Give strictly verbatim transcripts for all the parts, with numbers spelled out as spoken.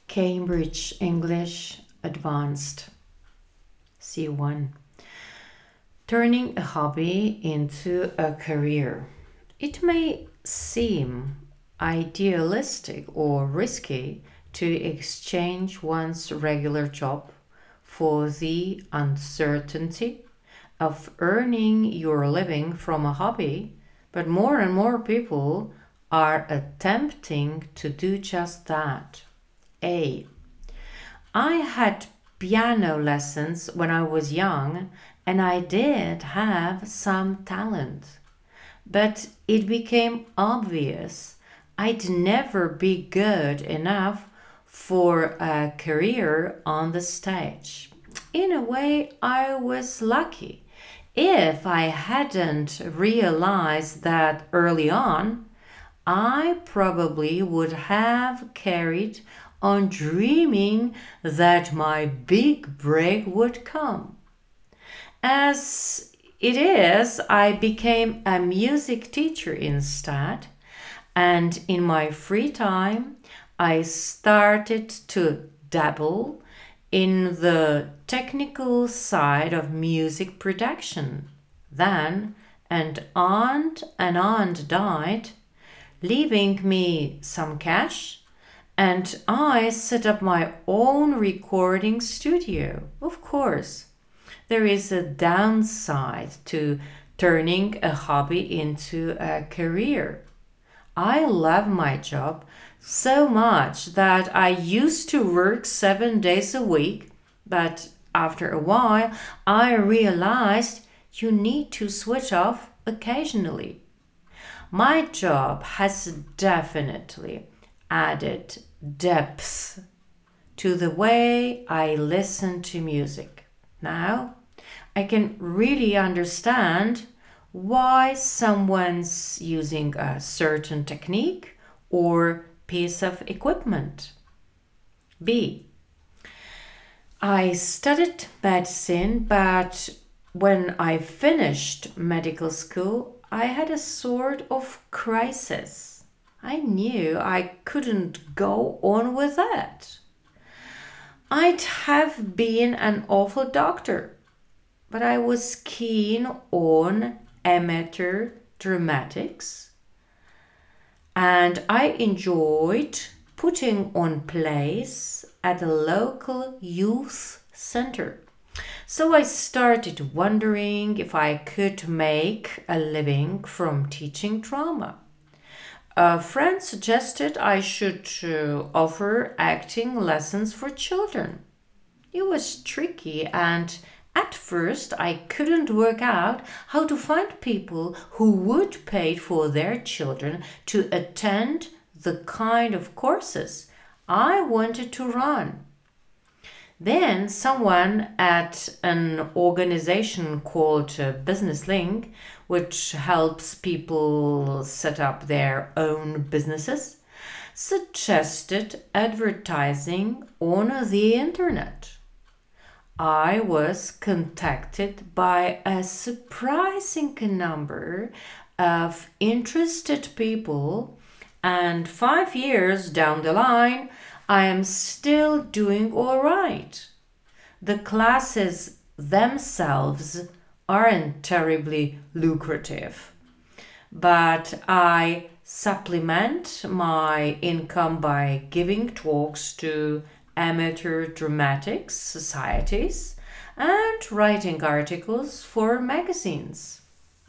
Cambridge English Advanced C one. Turning a hobby into a career. It may seem idealistic or risky to exchange one's regular job for the uncertainty of earning your living from a hobby, but more and more people are attempting to do just that. A. I had piano lessons when I was young and I did have some talent. But it became obvious I'd never be good enough for a career on the stage. In a way, I was lucky. If I hadn't realized that early on, I probably would have carried on dreaming that my big break would come. As it is, I became a music teacher instead, and in my free time, I started to dabble in the technical side of music production. Then an aunt and aunt died, leaving me some cash, and I set up my own recording studio. Of course, there is a downside to turning a hobby into a career. I love my job so much that I used to work seven days a week, but after a while I realized you need to switch off occasionally. My job has definitely added depth to the way I listen to music. Now, I can really understand why someone's using a certain technique or piece of equipment. B. I studied medicine, but when I finished medical school, I had a sort of crisis. I knew I couldn't go on with that. I'd have been an awful doctor, but I was keen on amateur dramatics and I enjoyed putting on plays at a local youth center. So I started wondering if I could make a living from teaching drama. A friend suggested I should uh, offer acting lessons for children. It was tricky, and at first I couldn't work out how to find people who would pay for their children to attend the kind of courses I wanted to run. Then someone at an organization called uh, Business Link, which helps people set up their own businesses, suggested advertising on the internet. I was contacted by a surprising number of interested people, and five years down the line, I am still doing all right. The classes themselves aren't terribly lucrative, but I supplement my income by giving talks to amateur dramatics societies and writing articles for magazines.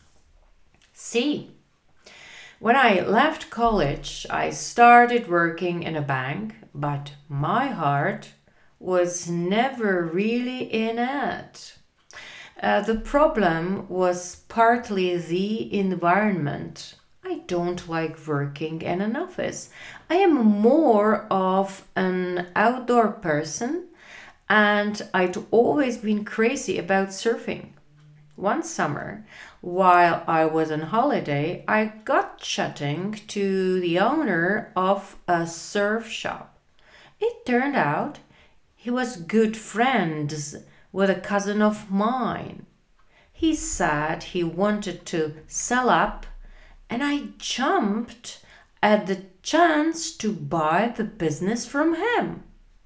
C. When I left college, I started working in a bank, but my heart was never really in it. Uh, the problem was partly the environment. I don't like working in an office. I am more of an outdoor person and I'd always been crazy about surfing. One summer, while I was on holiday, I got chatting to the owner of a surf shop. It turned out he was good friends with a cousin of mine. He said he wanted to sell up, and I jumped at the chance to buy the business from him.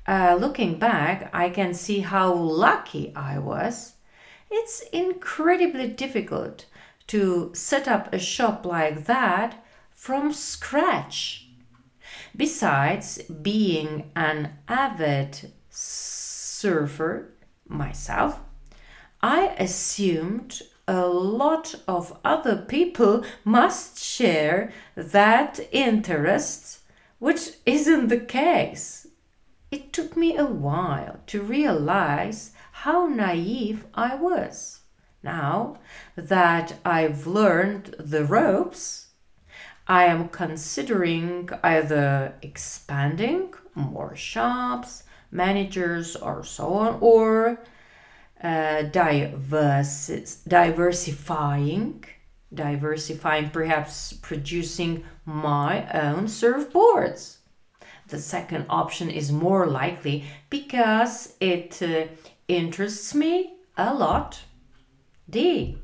Uh, looking back, I can see how lucky I was. It's incredibly difficult to set up a shop like that from scratch. Besides being an avid surfer myself, I assumed a lot of other people must share that interest, which isn't the case. It took me a while to realize how naive I was. Now that I've learned the ropes, I am considering either expanding more shops, managers, or so on, or uh, diverse, diversifying, diversifying, perhaps producing my own surfboards. The second option is more likely because it uh, interests me a lot. D.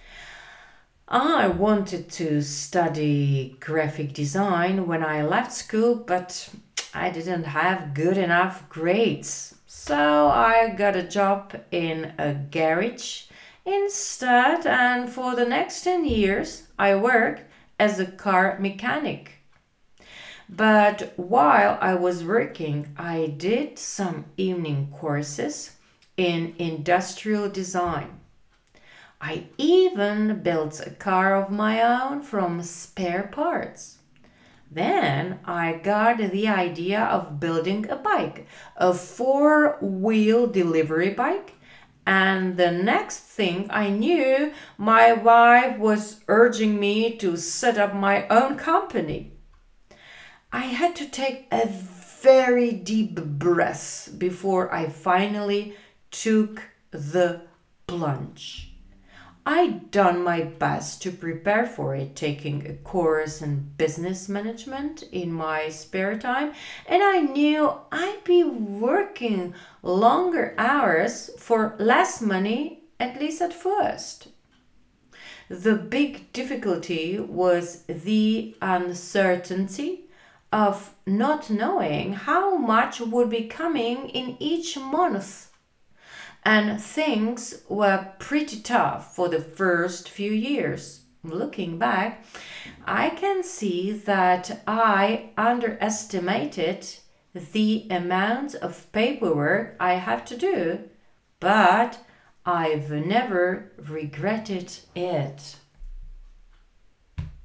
I wanted to study graphic design when I left school, but I didn't have good enough grades. So I got a job in a garage instead, and for the next ten years, I worked as a car mechanic. But while I was working, I did some evening courses in industrial design. I even built a car of my own from spare parts. Then I got the idea of building a bike, a four wheel delivery bike. And the next thing I knew, my wife was urging me to set up my own company. I had to take a very deep breath before I finally took the plunge. I'd done my best to prepare for it, taking a course in business management in my spare time, and I knew I'd be working longer hours for less money, at least at first. The big difficulty was the uncertainty of not knowing how much would be coming in each month. And things were pretty tough for the first few years. Looking back, I can see that I underestimated the amount of paperwork I have to do, but I've never regretted it.